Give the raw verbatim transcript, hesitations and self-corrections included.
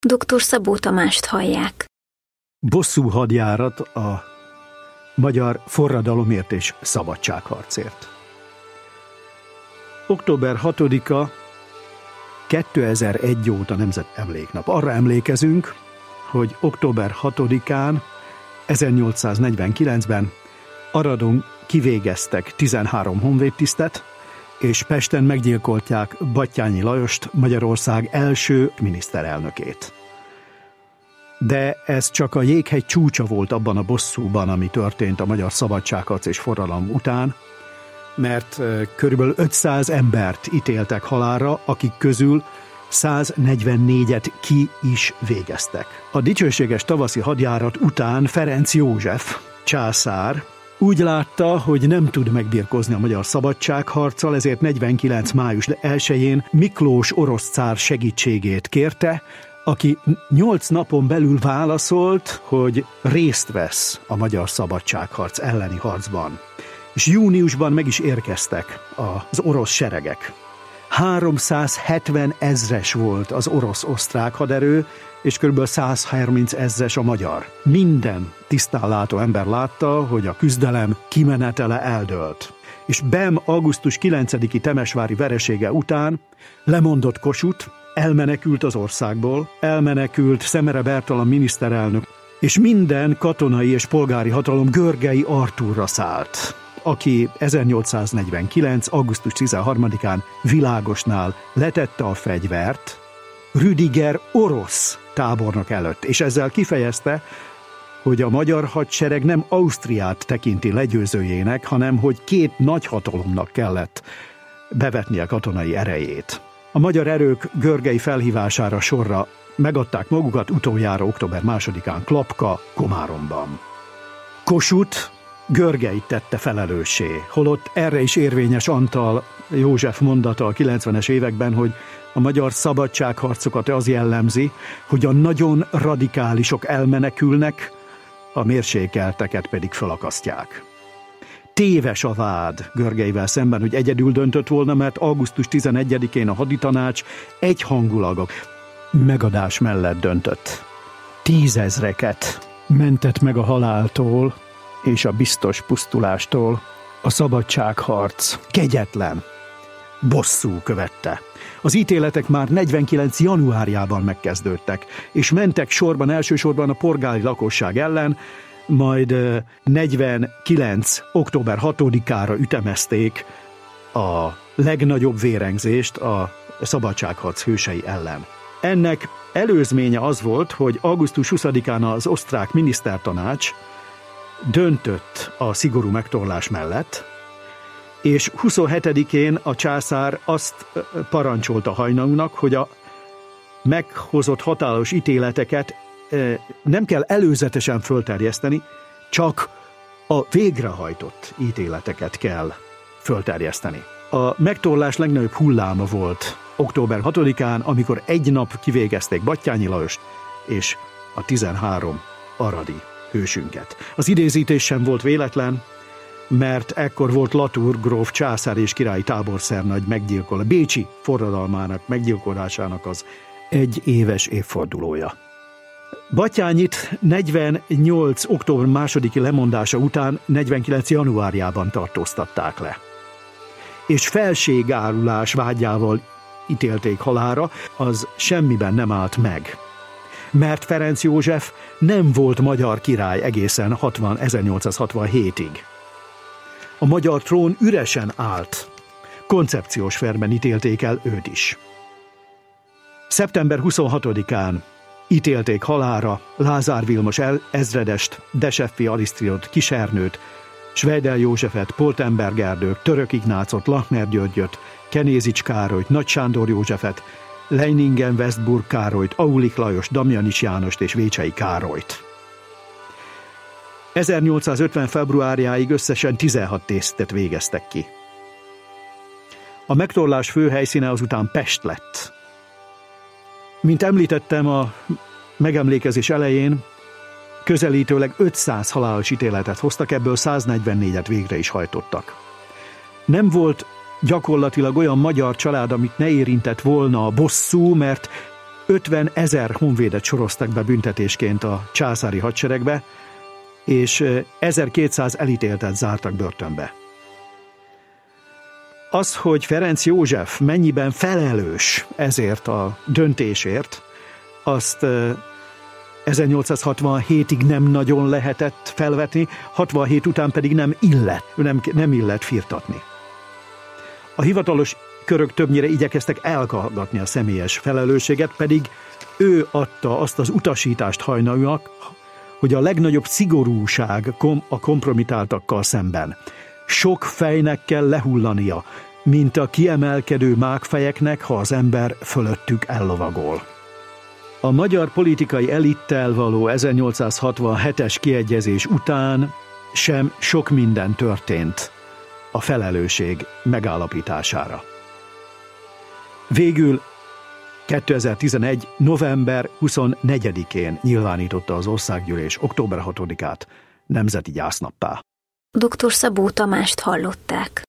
doktor Szabó Tamást hallják. Bosszú hadjárat a magyar forradalomért és szabadságharcért. október hatodika kétezer-egy óta nemzetemléknap. Arra emlékezünk, hogy október hatodikán ezernyolcszáznegyvenkilencben Aradon kivégeztek tizenhárom honvédtisztet, és Pesten meggyilkolták Batthyány Lajost, Magyarország első miniszterelnökét. De ez csak a jéghegy csúcsa volt abban a bosszúban, ami történt a magyar szabadságharc és forradalom után, mert körülbelül ötszáz embert ítéltek halálra, akik közül száznegyvennégyet ki is végeztek. A dicsőséges tavaszi hadjárat után Ferenc József császár úgy látta, hogy nem tud megbirkózni a magyar szabadságharccal, ezért negyvenkilenc május elsején Miklós orosz cár segítségét kérte, aki nyolc napon belül válaszolt, hogy részt vesz a magyar szabadságharc elleni harcban. És júniusban meg is érkeztek az orosz seregek. háromszázhetven ezres volt az orosz-osztrák haderő, és kb. százharminc ezres a magyar. Minden tisztánlátó ember látta, hogy a küzdelem kimenetele eldőlt. És Bem augusztus kilencediki temesvári veresége után lemondott Kossuth, elmenekült az országból, elmenekült Szemere Bertalan miniszterelnök, és minden katonai és polgári hatalom Görgei Artúrra szállt, aki ezernyolcszáznegyvenkilenc. augusztus tizenharmadikán Világosnál letette a fegyvert Rüdiger orosz tábornok előtt, és ezzel kifejezte, hogy a magyar hadsereg nem Ausztriát tekinti legyőzőjének, hanem hogy két nagyhatalomnak kellett bevetnie katonai erejét. A magyar erők Görgei felhívására sorra megadták magukat utoljára október másodikán Klapka, Komáromban. Kossuth Görgeit tette felelőssé, holott erre is érvényes Antal József mondata a kilencvenes években, hogy a magyar szabadságharcokat az jellemzi, hogy a nagyon radikálisok elmenekülnek, a mérsékelteket pedig felakasztják. Téves a vád Görgeivel szemben, hogy egyedül döntött volna, mert augusztus tizenegyedikén a haditanács egyhangulag a megadás mellett döntött. Tízezreket mentett meg a haláltól és a biztos pusztulástól a szabadságharc kegyetlen bosszú követte. Az ítéletek már negyvenkilenc januárjában megkezdődtek, és mentek sorban elsősorban a polgári lakosság ellen, majd negyvenkilenc. október hatodikára ütemezték a legnagyobb vérengzést a szabadságharc hősei ellen. Ennek előzménye az volt, hogy augusztus huszadikán az osztrák minisztertanács döntött a szigorú megtorlás mellett, és huszonhetedikén a császár azt parancsolta Hajnaunak, hogy a meghozott hatályos ítéleteket nem kell előzetesen fölterjeszteni, csak a végrehajtott ítéleteket kell fölterjeszteni. A megtorlás legnagyobb hulláma volt október hatodikán, amikor egy nap kivégezték Batthyány Lajost és a tizenhárom aradi hősünket. Az idézítés sem volt véletlen, mert ekkor volt Latour gróf császár és királyi táborszernagy meggyilkol, a bécsi forradalmának meggyilkolásának az egy éves évfordulója. Batthyányit negyvennyolc. október másodiki lemondása után negyvenkilenc. januárjában tartóztatták le. És felségárulás vágyával ítélték halálra, az semmiben nem állt meg. Mert Ferenc József nem volt magyar király egészen ezernyolcszázhatvanhétig. A magyar trón üresen állt. Koncepciós perben ítélték el őt is. szeptember huszonhatodikán ítélték halálra Lázár Vilmos ezredest, Deseffi Arisztriót, Kisernőt, Schweidel Józsefet, Poltenberg Erdőt, Török Ignácot, Lachner Györgyöt, Kenézics Károlyt, Nagy Sándor Józsefet, Leiningen Westburg Károlyt, Aulik Lajos, Damjanich Jánost és Vécsei Károlyt. ezernyolcszázötven. februárjáig összesen tizenhat tésztet végeztek ki. A megtorlás fő helyszíne azután Pest lett. Mint említettem a megemlékezés elején, közelítőleg ötszáz halálos ítéletet hoztak, ebből száznegyvennégyet végre is hajtottak. Nem volt gyakorlatilag olyan magyar család, amit ne érintett volna a bosszú, mert ötvenezer honvédet soroztak be büntetésként a császári hadseregbe, és ezerkétszáz elítéltet zártak börtönbe. Az, hogy Ferenc József mennyiben felelős ezért a döntésért, azt ezernyolcszázhatvanhétig nem nagyon lehetett felvetni, hatvanhét után pedig nem illet, nem, nem illet firtatni. A hivatalos körök többnyire igyekeztek elhallgatni a személyes felelősséget, pedig ő adta azt az utasítást hajnalúak, hogy a legnagyobb szigorúság a kompromitáltakkal szemben. Sok fejnek kell lehullania, mint a kiemelkedő mágfejeknek, ha az ember fölöttük ellovagol. A magyar politikai elittel való ezernyolcszázhatvanhetes kiegyezés után sem sok minden történt a felelősség megállapítására. Végül kétezer-tizenegy. november huszonnegyedikén nyilvánította az Országgyűlés október hatodikát nemzeti gyásznappá. doktor Szabó Tamást hallották.